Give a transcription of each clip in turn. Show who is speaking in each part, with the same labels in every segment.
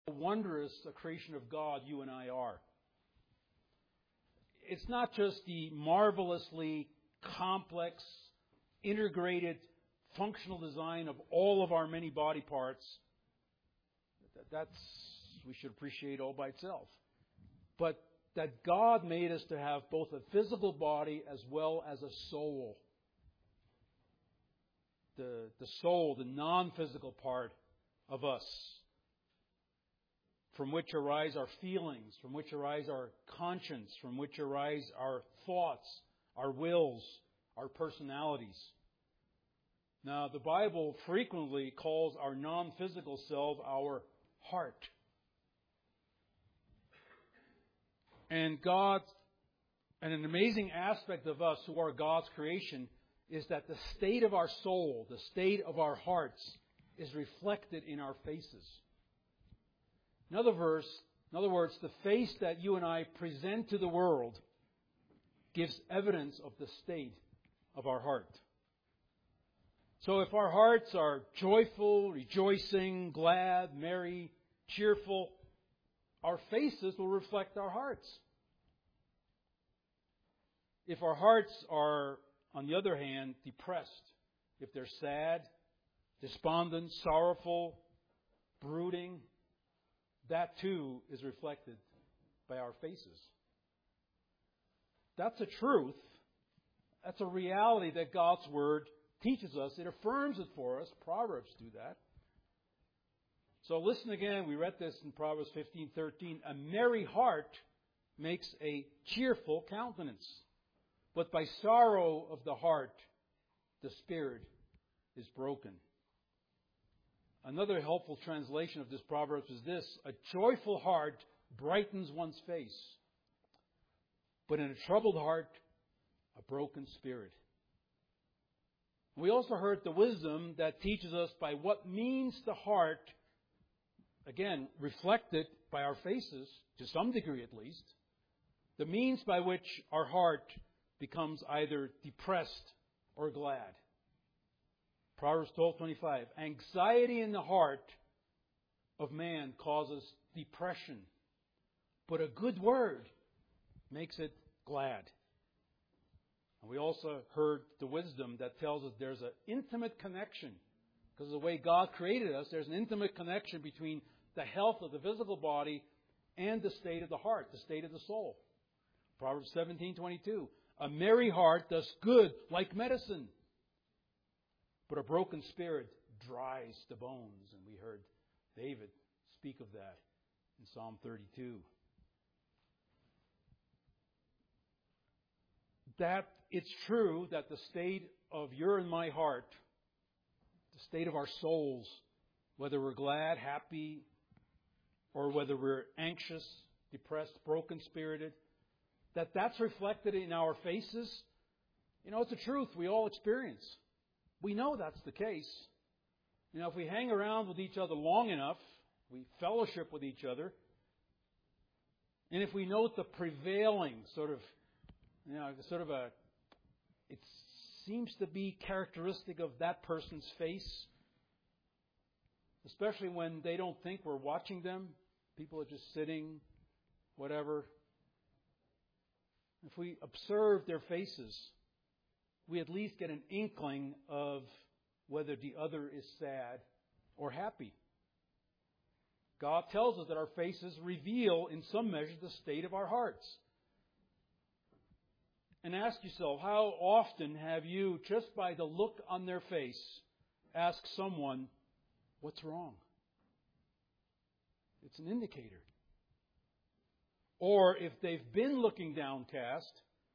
Speaker 1: wondrous a creation of God you and I are. It's not just the marvelously complex, integrated, functional design of all of our many body parts. We should appreciate all by itself. But that God made us to have both a physical body as well as a soul. The soul, the non-physical part of us, from which arise our feelings, from which arise our conscience, from which arise our thoughts, our wills, our personalities. Now, the Bible frequently calls our non-physical self our heart. And an amazing aspect of us who are God's creation is that the state of our soul, the state of our hearts, is reflected in our faces. In other words, the face that you and I present to the world gives evidence of the state of our heart. So if our hearts are joyful, rejoicing, glad, merry, cheerful, our faces will reflect our hearts. If our hearts are, on the other hand, depressed, if they're sad, despondent, sorrowful, brooding, that too is reflected by our faces. That's a truth. That's a reality that God's Word teaches us. It affirms it for us. Proverbs do that. So listen again. We read this in Proverbs 15:13. A merry heart makes a cheerful countenance, but by sorrow of the heart, the spirit is broken. Another helpful translation of this proverb is this: a joyful heart brightens one's face, but in a troubled heart, a broken spirit. We also heard the wisdom that teaches us by what means the heart, again, reflected by our faces, to some degree at least, the means by which our heart becomes either depressed or glad. Proverbs 12:25. Anxiety in the heart of man causes depression, but a good word makes it glad. And we also heard the wisdom that tells us there's an intimate connection. Because of the way God created us, there's an intimate connection between the health of the physical body and the state of the heart, the state of the soul. Proverbs 17:22. A merry heart does good like medicine, but a broken spirit dries the bones. And we heard David speak of that in Psalm 32. That it's true that the state of your and my heart, the state of our souls, whether we're glad, happy, or whether we're anxious, depressed, broken-spirited, that's reflected in our faces. You know, it's a truth we all experience. We know that's the case. You know, if we hang around with each other long enough, we fellowship with each other, and if we note the prevailing it seems to be characteristic of that person's face, especially when they don't think we're watching them. People are just sitting, whatever. If we observe their faces, we at least get an inkling of whether the other is sad or happy. God tells us that our faces reveal in some measure the state of our hearts. And ask yourself, how often have you, just by the look on their face, asked someone, what's wrong? It's an indicator. Or if they've been looking downcast,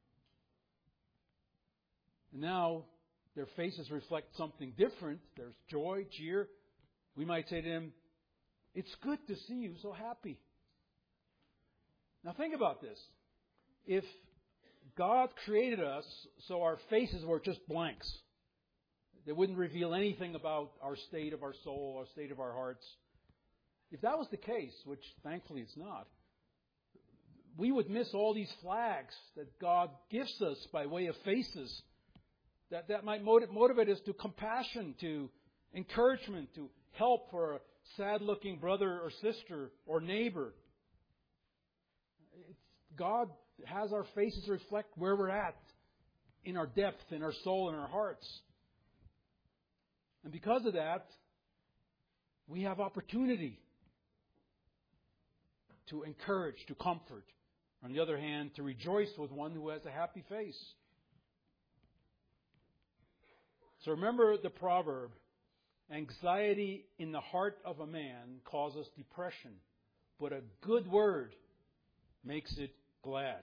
Speaker 1: and now their faces reflect something different, there's joy, cheer, we might say to them, it's good to see you so happy. Now think about this. If God created us so our faces were just blanks, they wouldn't reveal anything about our state of our soul, our state of our hearts. If that was the case, which thankfully it's not, we would miss all these flags that God gives us by way of faces that might motivate us to compassion, to encouragement, to help for a sad-looking brother or sister or neighbor. God has our faces reflect where we're at in our depth, in our soul, in our hearts. And because of that, we have opportunity to encourage, to comfort. On the other hand, to rejoice with one who has a happy face. So remember the proverb, anxiety in the heart of a man causes depression, but a good word makes it glad.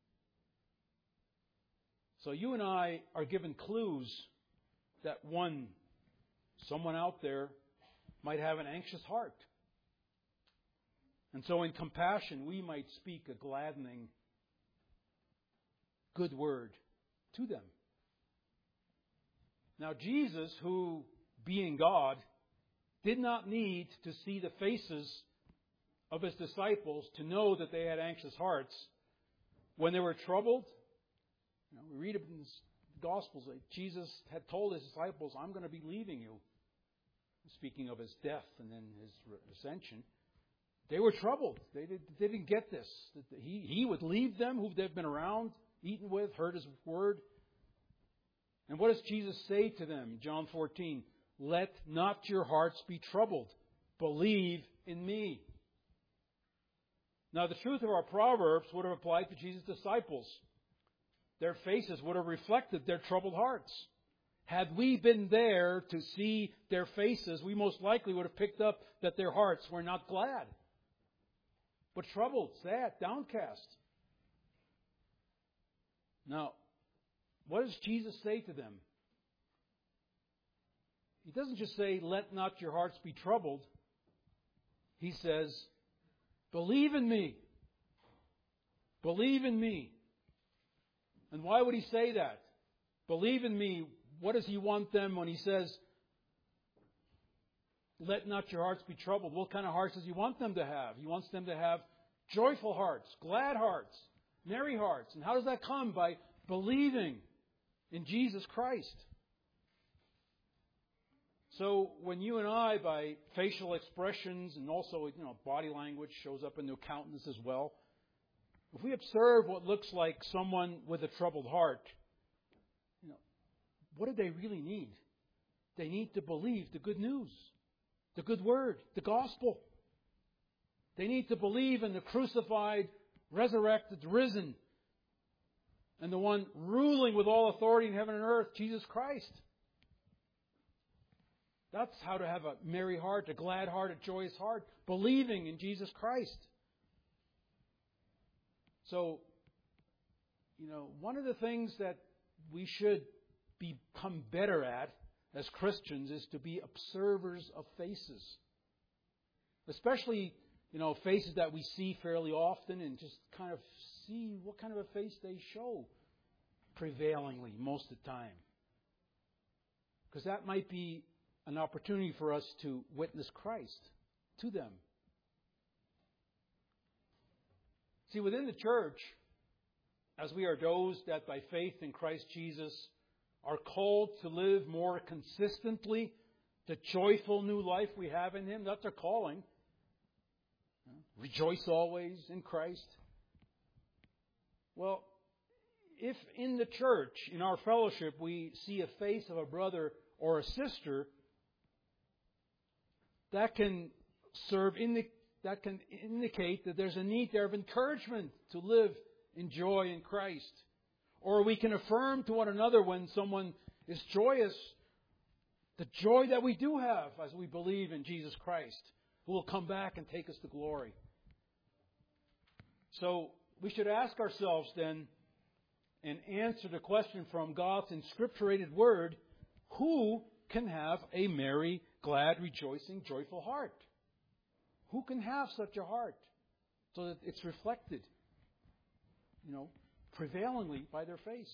Speaker 1: So you and I are given clues that someone out there might have an anxious heart. And so in compassion, we might speak a gladdening, good word to them. Now Jesus, who, being God, did not need to see the faces of His disciples to know that they had anxious hearts. When they were troubled, we read in the Gospels that Jesus had told His disciples, I'm going to be leaving you. Speaking of His death and then His ascension. They were troubled. They didn't get this. He would leave them, who they've been around, eaten with, heard His word. And what does Jesus say to them? John 14, let not your hearts be troubled. Believe in me. Now, the truth of our Proverbs would have applied to Jesus' disciples. Their faces would have reflected their troubled hearts. Had we been there to see their faces, we most likely would have picked up that their hearts were not glad, but troubled, sad, downcast. Now, what does Jesus say to them? He doesn't just say, let not your hearts be troubled. He says, believe in me. Believe in me. And why would He say that? Believe in me. What does He want them when He says, let not your hearts be troubled? What kind of hearts does He want them to have? He wants them to have joyful hearts, glad hearts, merry hearts. And how does that come? By believing in Jesus Christ. So when you and I, by facial expressions and also body language shows up in the countenance as well, if we observe what looks like someone with a troubled heart, what do they really need? They need to believe the good news, the good word, the gospel. They need to believe in the crucified, resurrected, risen, and the one ruling with all authority in heaven and earth, Jesus Christ. That's how to have a merry heart, a glad heart, a joyous heart, believing in Jesus Christ. So, one of the things that we should become better at as Christians is to be observers of faces. Especially, faces that we see fairly often, and just kind of see what kind of a face they show prevailingly most of the time. Because that might be an opportunity for us to witness Christ to them. See, within the church, as we are those that by faith in Christ Jesus are called to live more consistently the joyful new life we have in Him, that's our calling. Rejoice always in Christ. Well, if in the church, in our fellowship, we see a face of a brother or a sister, that can indicate that there's a need there of encouragement to live in joy in Christ. Or we can affirm to one another when someone is joyous, the joy that we do have as we believe in Jesus Christ, who will come back and take us to glory. So we should ask ourselves then and answer the question from God's inscripturated word, who can have a merry, glad, rejoicing, joyful heart? Who can have such a heart so that it's reflected, prevailingly by their face?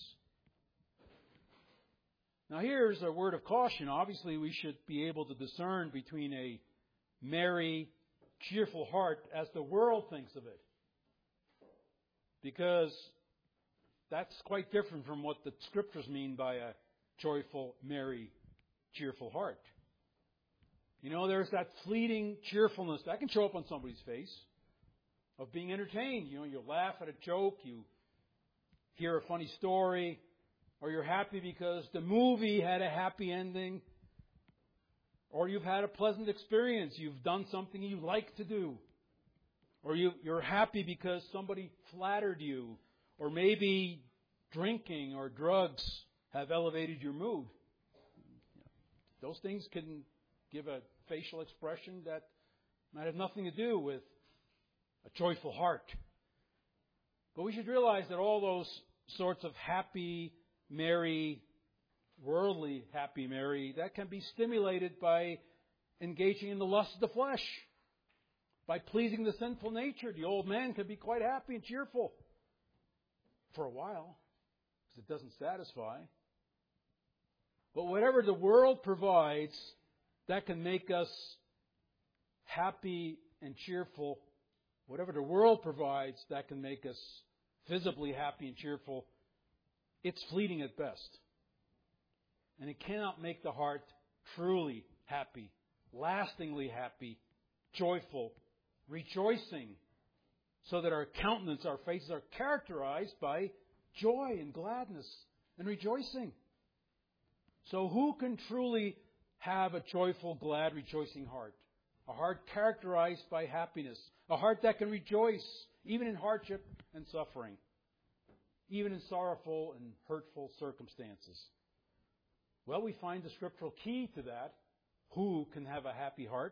Speaker 1: Now here's a word of caution. Obviously we should be able to discern between a merry, cheerful heart as the world thinks of it. Because that's quite different from what the Scriptures mean by a joyful, merry, cheerful heart. You know, there's that fleeting cheerfulness that can show up on somebody's face of being entertained. You know, you laugh at a joke, you hear a funny story, or you're happy because the movie had a happy ending, or you've had a pleasant experience. You've done something you like to do, or you're happy because somebody flattered you, or maybe drinking or drugs have elevated your mood. Those things can give a facial expression that might have nothing to do with a joyful heart. But we should realize that all those sorts of happy, merry, worldly happy, merry, that can be stimulated by engaging in the lust of the flesh, by pleasing the sinful nature. The old man can be quite happy and cheerful for a while, because it doesn't satisfy. But whatever the world provides, that can make us happy and cheerful. Whatever the world provides, that can make us visibly happy and cheerful. It's fleeting at best. And it cannot make the heart truly happy, lastingly happy, joyful, rejoicing, so that our countenance, our faces are characterized by joy and gladness and rejoicing. So who can truly have a joyful, glad, rejoicing heart? A heart characterized by happiness. A heart that can rejoice even in hardship and suffering. Even in sorrowful and hurtful circumstances. Well, we find the scriptural key to that. Who can have a happy heart?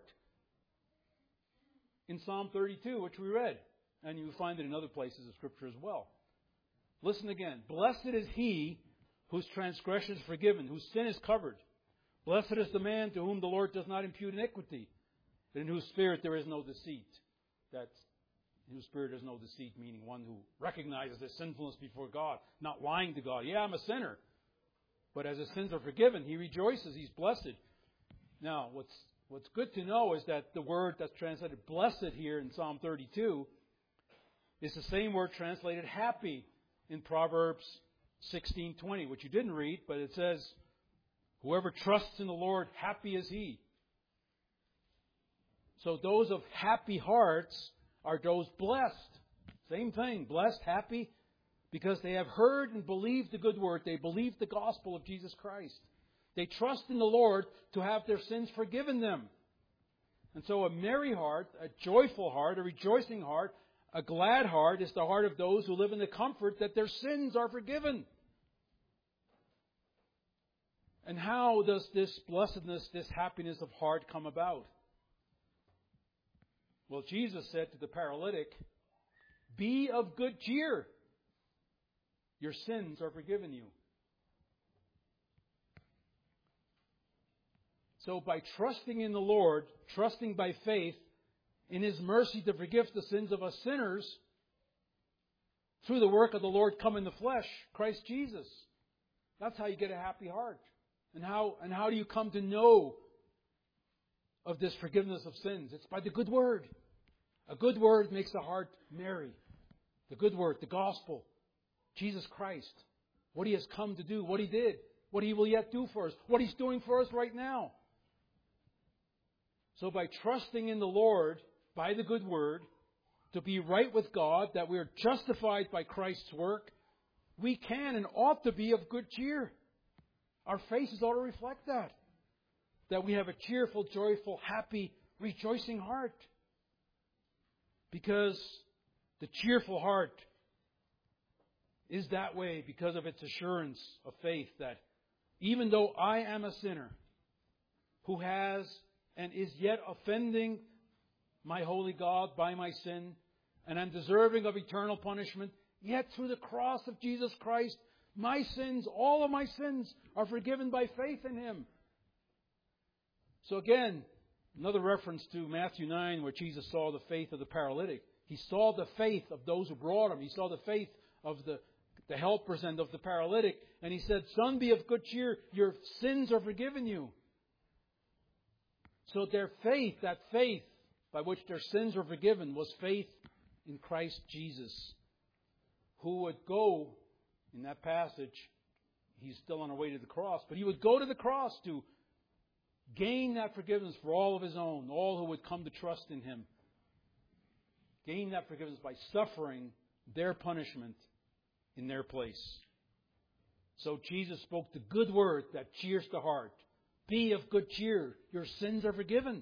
Speaker 1: In Psalm 32, which we read. And you find it in other places of Scripture as well. Listen again. Blessed is he whose transgression is forgiven, whose sin is covered. Blessed is the man to whom the Lord does not impute iniquity, and in whose spirit there is no deceit. That's in whose spirit there is no deceit, meaning one who recognizes his sinfulness before God, not lying to God. Yeah, I'm a sinner. But as his sins are forgiven, he rejoices. He's blessed. Now, what's good to know is that the word that's translated blessed here in Psalm 32 is the same word translated happy in Proverbs 16:20, which you didn't read, but it says, whoever trusts in the Lord, happy is he. So those of happy hearts are those blessed. Same thing, blessed, happy, because they have heard and believed the good word. They believe the gospel of Jesus Christ. They trust in the Lord to have their sins forgiven them. And so a merry heart, a joyful heart, a rejoicing heart, a glad heart is the heart of those who live in the comfort that their sins are forgiven. And how does this blessedness, this happiness of heart come about? Well, Jesus said to the paralytic, be of good cheer. Your sins are forgiven you. So by trusting in the Lord, trusting by faith in His mercy to forgive the sins of us sinners, through the work of the Lord come in the flesh, Christ Jesus. That's how you get a happy heart. And how do you come to know of this forgiveness of sins? It's by the good word. A good word makes the heart merry. The good word, the gospel, Jesus Christ, what He has come to do, what He did, what He will yet do for us, what He's doing for us right now. So by trusting in the Lord, by the good word, to be right with God, that we are justified by Christ's work, we can and ought to be of good cheer. Our faces ought to reflect that. That we have a cheerful, joyful, happy, rejoicing heart. Because the cheerful heart is that way because of its assurance of faith that even though I am a sinner who has and is yet offending my holy God by my sin, and I'm deserving of eternal punishment, yet through the cross of Jesus Christ, my sins, all of my sins, are forgiven by faith in Him. So again, another reference to Matthew 9, where Jesus saw the faith of the paralytic. He saw the faith of those who brought him. He saw the faith of the helpers and of the paralytic. And He said, Son, be of good cheer. Your sins are forgiven you. So their faith, that faith by which their sins were forgiven, was faith in Christ Jesus, who would go, in that passage, He's still on our way to the cross, but He would go to the cross to gain that forgiveness for all of His own, all who would come to trust in Him. Gain that forgiveness by suffering their punishment in their place. So Jesus spoke the good word that cheers the heart. Be of good cheer. Your sins are forgiven.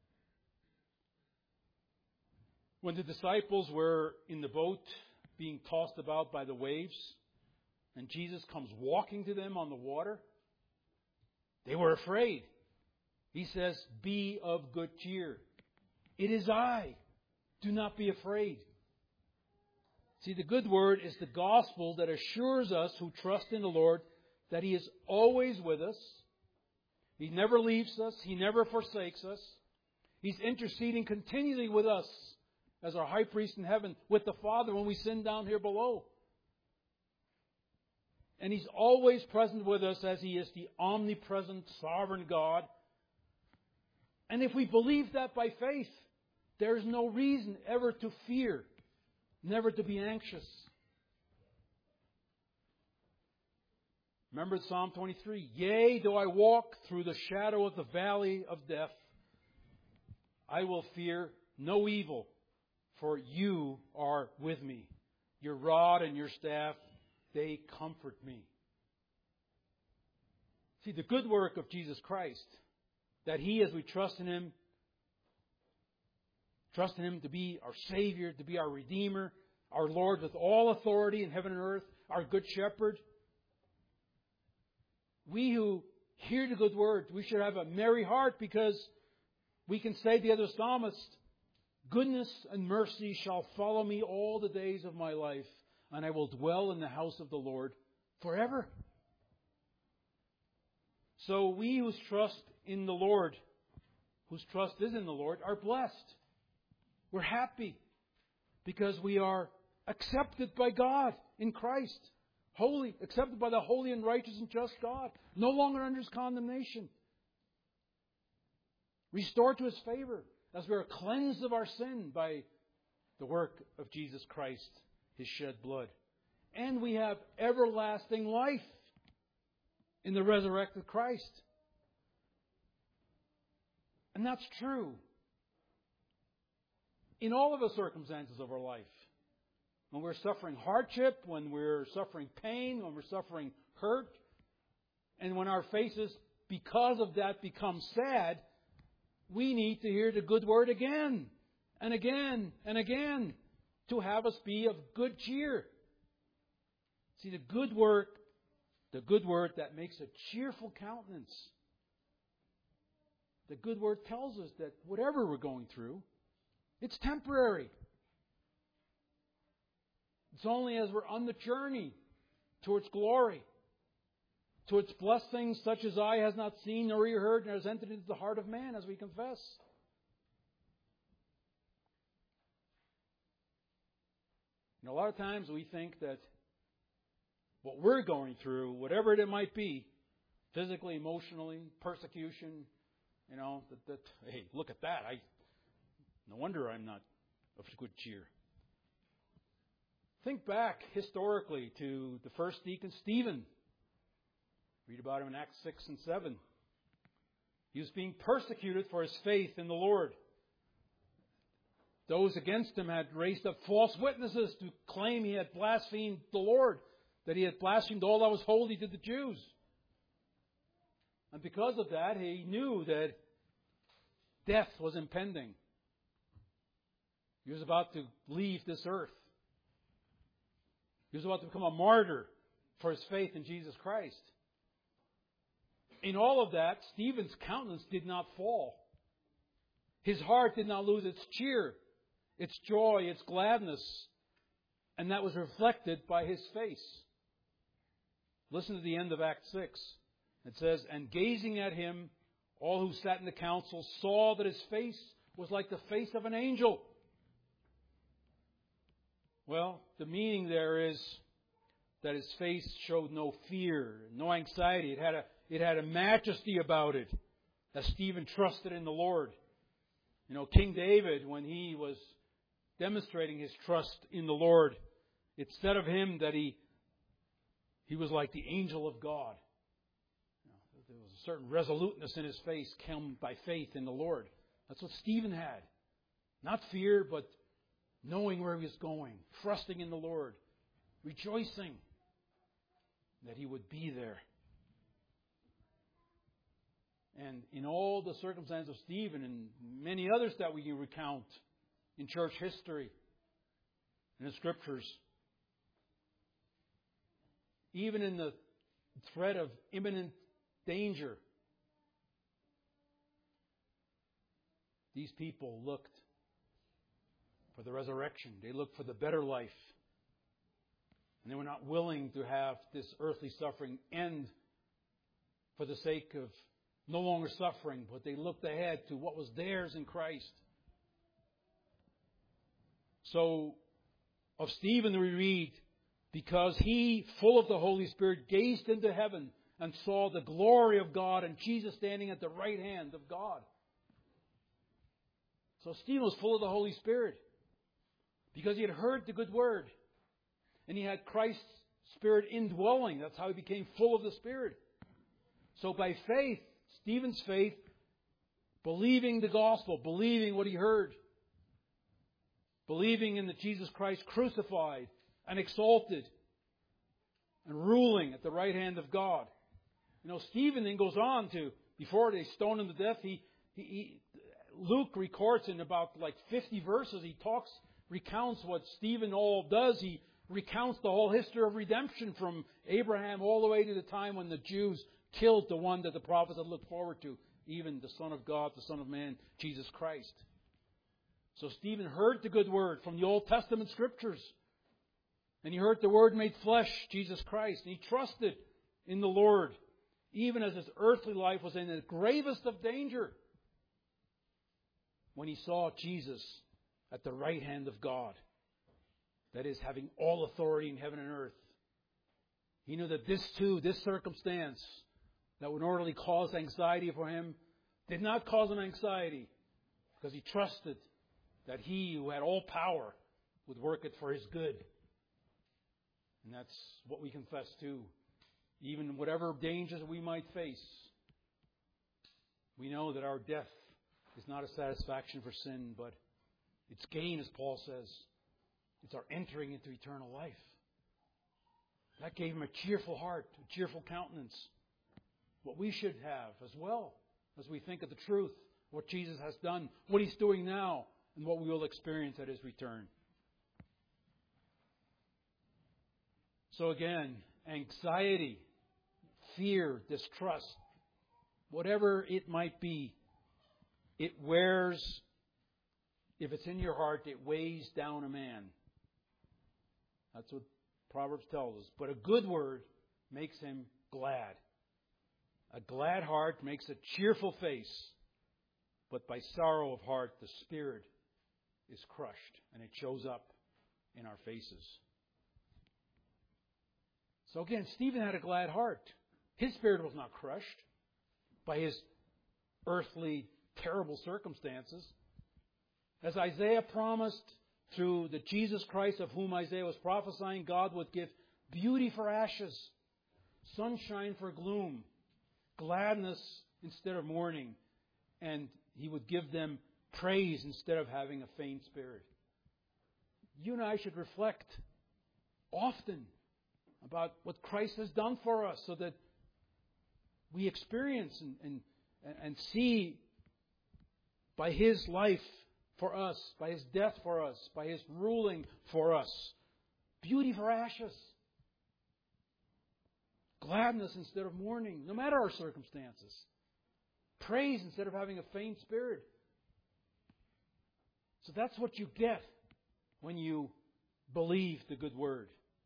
Speaker 1: When the disciples were in the boat being tossed about by the waves, and Jesus comes walking to them on the water, they were afraid. He says, be of good cheer. It is I. Do not be afraid. See, the good word is the gospel that assures us who trust in the Lord that He is always with us. He never leaves us. He never forsakes us. He's interceding continually with us as our high priest in heaven, with the Father when we sin down here below. And He's always present with us as He is the omnipresent, sovereign God. And if we believe that by faith, there is no reason ever to fear, never to be anxious. Remember Psalm 23. Yea, though I walk through the shadow of the valley of death, I will fear no evil, for You are with me. Your rod and Your staff, they comfort me. See, the good work of Jesus Christ, that He, as we trust in Him to be our Savior, to be our Redeemer, our Lord with all authority in heaven and earth, our Good Shepherd. We who hear the good word, we should have a merry heart, because we can say to the other psalmist, goodness and mercy shall follow me all the days of my life, and I will dwell in the house of the Lord forever. So we whose trust in the Lord, whose trust is in the Lord, are blessed. We're happy because we are accepted by God in Christ. Holy, accepted by the holy and righteous and just God. No longer under His condemnation. Restored to His favor as we are cleansed of our sin by the work of Jesus Christ, His shed blood. And we have everlasting life in the resurrected Christ. And that's true in all of the circumstances of our life. When we're suffering hardship, when we're suffering pain, when we're suffering hurt, and when our faces, because of that, become sad, we need to hear the good word again and again and again to have us be of good cheer. See, the good word that makes a cheerful countenance. The good word tells us that whatever we're going through, it's temporary. It's only as we're on the journey towards glory, towards blessings such as eye has not seen nor ear heard, nor has entered into the heart of man, as we confess. A lot of times we think that what we're going through, whatever it might be, physically, emotionally, persecution, hey, look at that. No wonder I'm not of good cheer. Think back historically to the first deacon Stephen. Read about him in Acts 6 and 7. He was being persecuted for his faith in the Lord. Those against him had raised up false witnesses to claim he had blasphemed the Lord, that he had blasphemed all that was holy to the Jews. And because of that, he knew that death was impending. He was about to leave this earth. He was about to become a martyr for his faith in Jesus Christ. In all of that, Stephen's countenance did not fall. His heart did not lose its cheer, its joy, its gladness. And that was reflected by his face. Listen to the end of Act 6. It says, and gazing at him, all who sat in the council saw that his face was like the face of an angel. Well, the meaning there is that his face showed no fear, no anxiety. It had a majesty about it, as Stephen trusted in the Lord. King David, when he was demonstrating his trust in the Lord, it said of him that he was like the angel of God. There was a certain resoluteness in his face, come by faith in the Lord. That's what Stephen had. Not fear, but knowing where he was going, trusting in the Lord, rejoicing that he would be there. And in all the circumstances of Stephen and many others that we can recount in church history and in Scriptures, even in the threat of imminent danger, these people looked for the resurrection. They looked for the better life. And they were not willing to have this earthly suffering end for the sake of no longer suffering, but they looked ahead to what was theirs in Christ. So, of Stephen we read, because he, full of the Holy Spirit, gazed into heaven and saw the glory of God and Jesus standing at the right hand of God. So Stephen was full of the Holy Spirit because he had heard the good word. And he had Christ's Spirit indwelling. That's how he became full of the Spirit. So by faith, Stephen's faith, believing the gospel, believing what he heard, believing in the Jesus Christ crucified and exalted and ruling at the right hand of God. You know, Stephen then goes on to, before they stone him to death, Luke records in about like 50 verses, recounts what Stephen all does. He recounts the whole history of redemption from Abraham all the way to the time when the Jews killed the one that the prophets had looked forward to, even the Son of God, the Son of Man, Jesus Christ. So Stephen heard the good word from the Old Testament Scriptures. And he heard the Word made flesh, Jesus Christ. And he trusted in the Lord, even as his earthly life was in the gravest of danger, when he saw Jesus at the right hand of God. That is, having all authority in heaven and earth. He knew that this circumstance that would normally cause anxiety for him, did not cause him anxiety, because he trusted that he who had all power would work it for his good. And that's what we confess too. Even whatever dangers we might face, we know that our death is not a satisfaction for sin, but it's gain, as Paul says. It's our entering into eternal life. That gave him a cheerful heart, a cheerful countenance. What we should have as well, as we think of the truth, what Jesus has done, what He's doing now, and what we will experience at His return. So again, anxiety, fear, distrust, whatever it might be, it wears, if it's in your heart, it weighs down a man. That's what Proverbs tells us. But a good word makes him glad. A glad heart makes a cheerful face. But by sorrow of heart, the spirit is crushed, and it shows up in our faces. So again, Stephen had a glad heart. His spirit was not crushed by his earthly, terrible circumstances. As Isaiah promised through the Jesus Christ of whom Isaiah was prophesying, God would give beauty for ashes, sunshine for gloom, gladness instead of mourning, and He would give them praise instead of having a faint spirit. You and I should reflect often about what Christ has done for us, so that we experience and see by His life for us, by His death for us, by His ruling for us, beauty for ashes, gladness instead of mourning, no matter our circumstances, praise instead of having a faint spirit. So that's what you get when you believe the good word.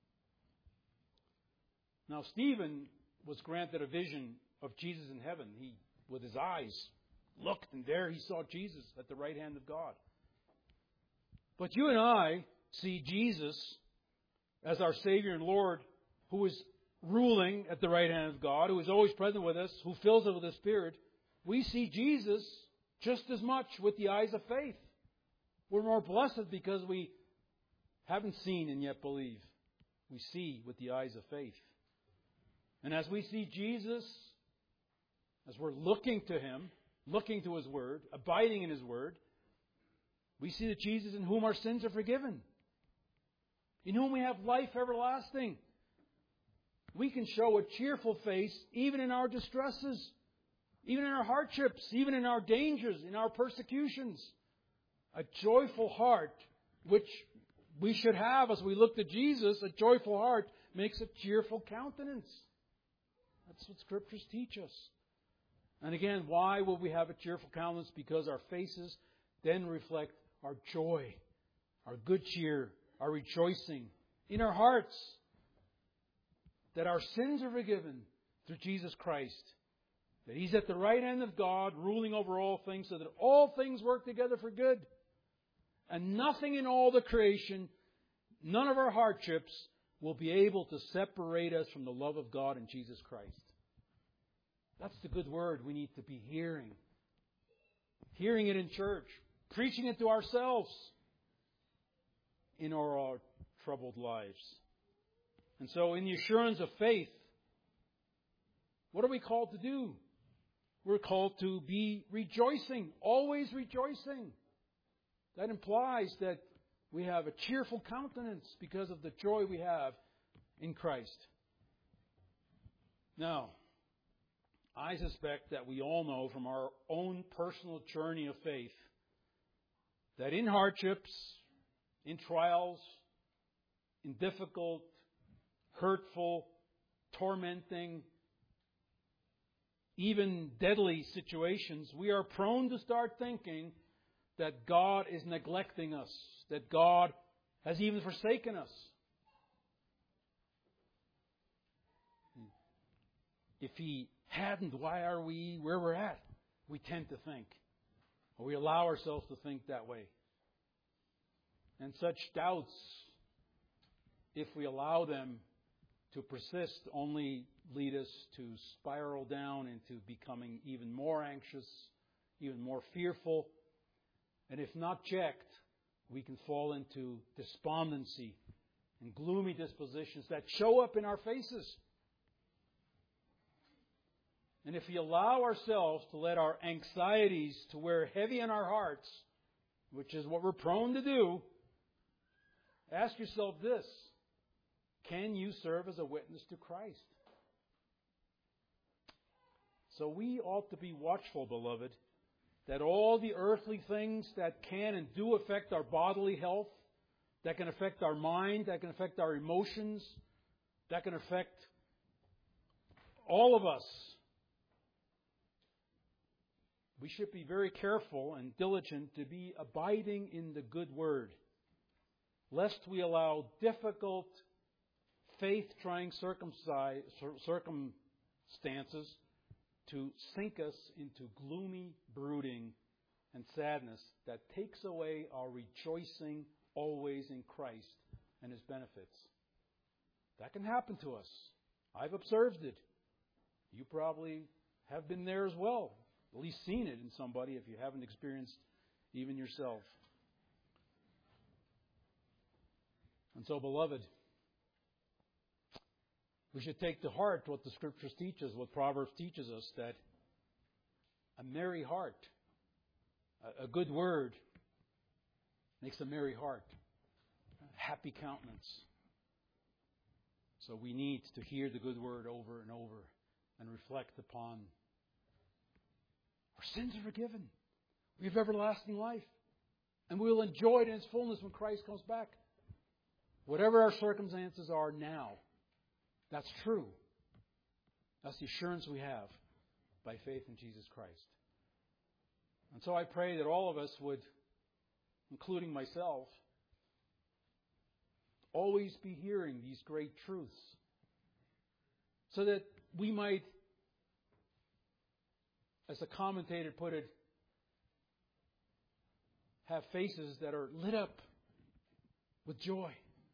Speaker 1: Now, Stephen was granted a vision of Jesus in heaven. He, with his eyes, looked, and there he saw Jesus at the right hand of God. But you and I see Jesus as our Savior and Lord, who is ruling at the right hand of God, who is always present with us, who fills us with His Spirit. We see Jesus just as much with the eyes of faith. We're more blessed because we haven't seen and yet believe. We see with the eyes of faith. And as we see Jesus as we're looking to Him, looking to His Word, abiding in His Word, we see that Jesus, in whom our sins are forgiven, in whom we have life everlasting. We can show a cheerful face even in our distresses, even in our hardships, even in our dangers, in our persecutions. A joyful heart, which we should have as we look to Jesus, a joyful heart makes a cheerful countenance. That's what Scriptures teach us. And again, why will we have a cheerful countenance? Because our faces then reflect our joy, our good cheer, our rejoicing in our hearts that our sins are forgiven through Jesus Christ, that He's at the right hand of God, ruling over all things, so that all things work together for good. And nothing in all the creation, none of our hardships, will be able to separate us from the love of God in Jesus Christ. That's the good word we need to be hearing. Hearing it in church, preaching it to ourselves in our troubled lives. And so in the assurance of faith, what are we called to do? We're called to be rejoicing, always rejoicing. That implies that we have a cheerful countenance because of the joy we have in Christ. Now, I suspect that we all know from our own personal journey of faith that in hardships, in trials, in difficult, hurtful, tormenting, even deadly situations, we are prone to start thinking that God is neglecting us, that God has even forsaken us. If He hadn't, why are we where we're at? We tend to think, or we allow ourselves to think that way. And such doubts, if we allow them to persist, only lead us to spiral down into becoming even more anxious, even more fearful. And if not checked, we can fall into despondency and gloomy dispositions that show up in our faces. And if we allow ourselves to let our anxieties to wear heavy on our hearts, which is what we're prone to do, ask yourself this: can you serve as a witness to Christ? So we ought to be watchful, beloved, that all the earthly things that can and do affect our bodily health, that can affect our mind, that can affect our emotions, that can affect all of us, we should be very careful and diligent to be abiding in the good word, lest we allow difficult, faith-trying circumstances to sink us into gloomy brooding and sadness that takes away our rejoicing always in Christ and His benefits. That can happen to us. I've observed it. You probably have been there as well. At least seen it in somebody if you haven't experienced even yourself. And so, beloved, we should take to heart what the Scriptures teach us, what Proverbs teaches us, that a merry heart, a good word, makes a merry heart, a happy countenance. So we need to hear the good word over and over and reflect upon our sins are forgiven. We have everlasting life. And we will enjoy it in its fullness when Christ comes back. Whatever our circumstances are now, that's true. That's the assurance we have by faith in Jesus Christ. And so I pray that all of us would, including myself, always be hearing these great truths so that we might, as a commentator put it, have faces that are lit up with joy.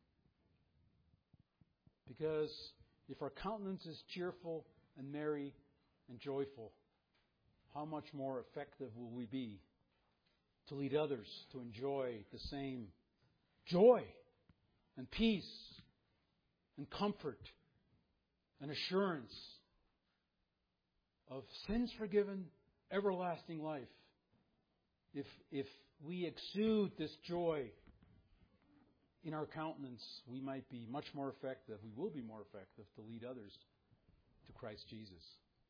Speaker 1: Because if our countenance is cheerful and merry and joyful, how much more effective will we be to lead others to enjoy the same joy and peace and comfort and assurance of sins forgiven, everlasting life. If we exude this joy in our countenance, we might be much more effective. We will be more effective to lead others to Christ Jesus.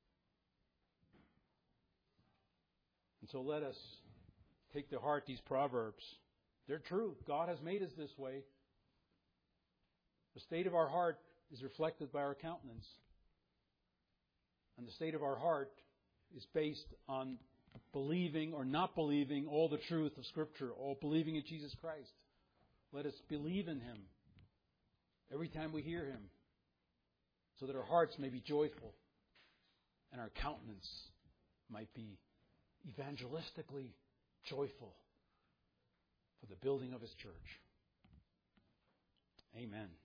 Speaker 1: And so let us take to heart these proverbs. They're true. God has made us this way. The state of our heart is reflected by our countenance. And the state of our heart is based on believing or not believing all the truth of Scripture, or believing in Jesus Christ. Let us believe in Him every time we hear Him, so that our hearts may be joyful and our countenance might be evangelistically joyful for the building of His church. Amen.